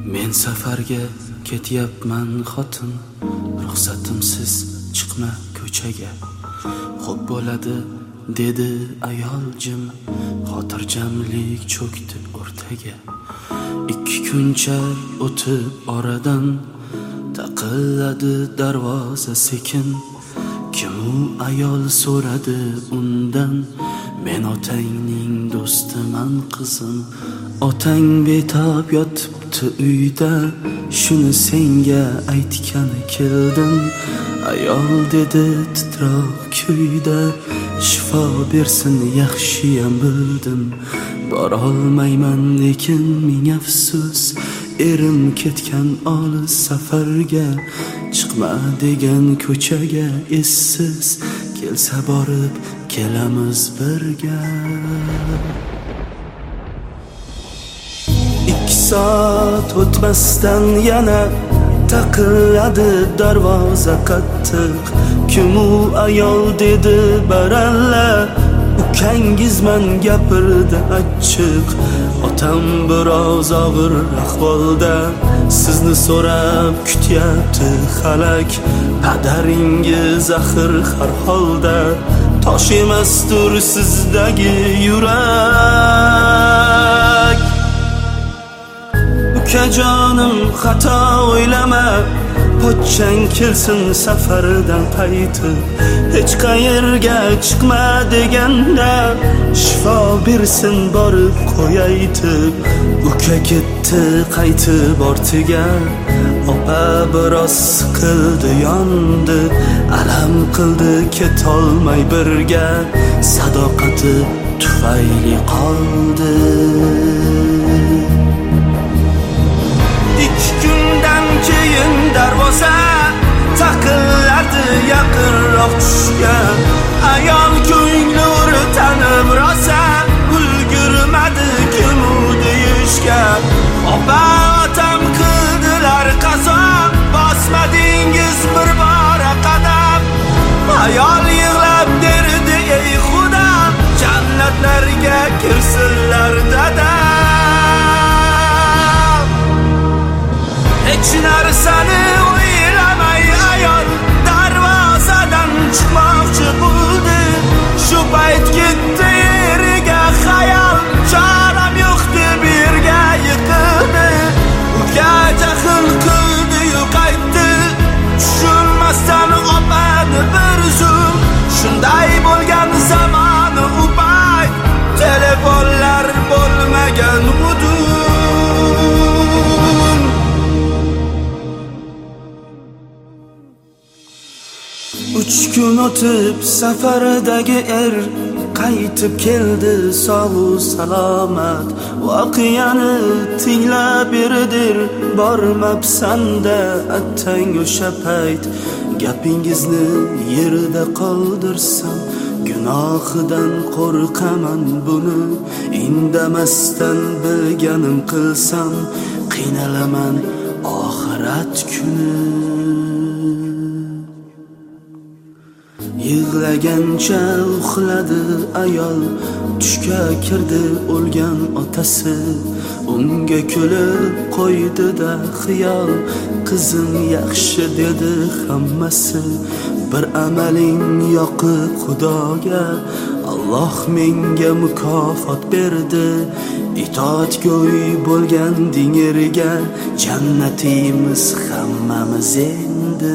Men safarga ketyapman xotin, ruxsatimsiz chiqma ko'chaga. Xo'p bo'ladi dedi ayol jim, xotirjamlik cho'kdi o'rtaga. 2 kunchar o'tib oradan taqilladi darvoza sekin. Kim u ayol so'radi undan, men otangning do'stiman qizim. Otang betob yotibdi uyda, shuni senga aytgani keldim. Ayol dedi titroq kuyda, shifo bersin yaxshiyam bildim. Borolmayman lekin ming afsus, erim ketgan olis safarga. Chiqma degan ko'chaga essiz, kelsa borib kelamiz birga. 2 soat o'tmasdan yana taqilladi darvoza qattiq. Kim u ayol dedi baralla, ukangizman gapirdi achchiq. Otam biroz og'ir ahvolda, sizni so'rab kutyapti xalak. Padaringiz axir har holda, tosh emasdir sizdagi yurak. Ukajonim xato o'ylama, pochchang kelsin safardan qaytib. Hech qayerga chiqma deganda, shifo bersin borib qo'yaytib. Uka ketdi qaytib ortiga, opa biroz siqildi yondi. Alam qildi ketolmay birga, sadoqati tufayli qoldi. 2 kundan keyin darvoza taqilladi yaqinroq tushga. Ayol ko'ngli o'rtanib rosa, ulgurmadi kim u deyishga. Opa otam qildilar qazo, bosmadingiz bir bora qadam. Ayol yig'lab derdi ey xudo, jannatlarga kirsinlar dadam. Hech narsani o'ylamay ayol darvozadan chiqmoqchi bo'ldi. Shu payt ketdi eriga xayol, choram yo'q deb yerga yiqildi. Uka jahl qildi-yu qaytdi, tushunmasdan opani bir zum. Shunday bo'lgan zamoni u payt, telefonlar bo'lmagan udum. 3 kun o'tib safardagi qaytib keldi sog' salomat. Voqeani tinglab berdir, bormabsan-da attang o'sha payt. Gapingizni yerda qoldirsam, gunohidan qo'rqaman buni. Indamasdan bilganim qilsam, qiynalaman oxirat kuni. Yig'lagancha uxladi ayol, tushga kirdi o'lgan otasi. Unga kulib qo'ydi-da xiyol, qizim yaxshi dedi hammasi. Bir amaling yoqib xudoga, Alloh menga mukofot berdi. Itoatgo'y bo'lgan dingeriga, jannatimiz hammamiz endi.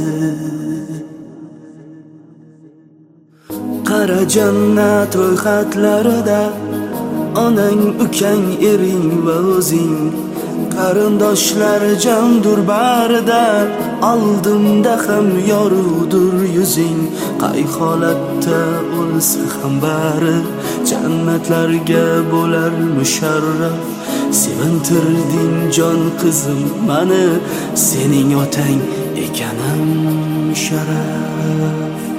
Qara jannat ro'yxatlarida, onang, ukang, ering va o'zing. Qarindoshlar jamdur barida, oldimda ham yorug'dur yuzing. Qay holatda o'lsa ham bari, jannatlarga bo'lar musharraf. Sevintirding jon qizim mani, sening otang ekanim sharaf.